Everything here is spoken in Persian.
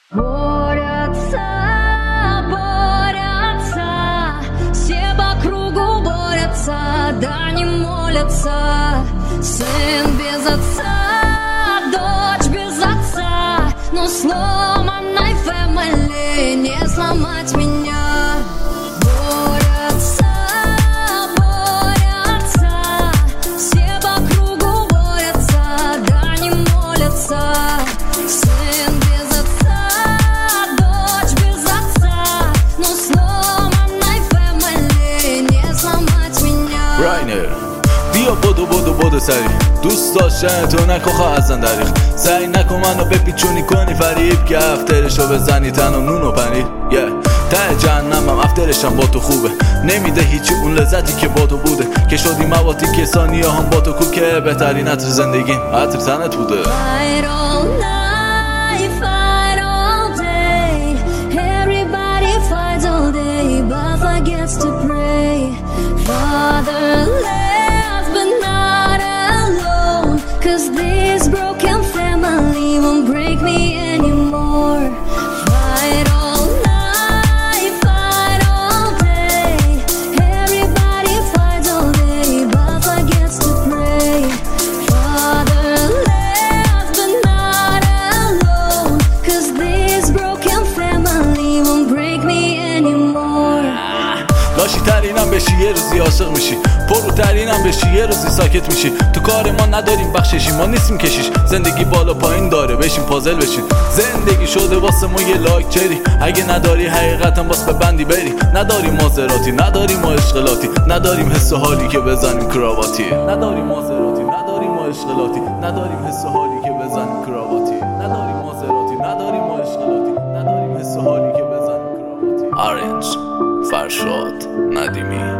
Борются, борются, все по кругу борются, да не молятся. Сын без отца, дочь без отца, но сломанной фэмили не сломать меня. Борются, борются, все по кругу борются, да не молятся. Сын без отца, дочь без отца, но сломанной фэмили не сломать меня. راینر بیا بدو سری دوست داشتن تو نکن خواهد زن دریخ سعی نکن منو بپیچونی کنی فریب که افترشو بزنی تن و نون و پنیر ته جهنمم افترشم با تو خوبه نمیده هیچی اون لذتی که با تو بوده که شدی مواتی که ثانیه هم با تو کو که بهترین عطر زندگیم عطر تنت بوده. Fight all night, fight all day. Everybody fights all day but forgets to pray. Fatherless but not alone, 'cause this broken family won't break me anymore. Fight all night, fight all day. Everybody fights all day but forgets to pray. Fatherless but not alone, 'cause this broken family won't break me anymore. لاشی ترینم بشی یه روزی عاشق میشی پرو ترینم بشی یه روزی ساکت میشی تو کار ما نداریم بخششی ما نیستیم کشیش زندگی بالا پایین داره بشین پازل بشین زندگی شده واسه ما یه لاکچری اگه نداری حقیقتا باس به بندی بری نداریم مازراتی نداریم ما اشغالاتی نداریم حس و حالی که بزنیم کراواتی نداریم مازراتی نداریم ما اشغالاتی نداریم حس و حالی که بزنیم کراواتی نداریم مازراتی نداریم ما اشغالاتی نداریم حس و حالی که بزنیم کراواتی. آرنج فرشاد ندیمی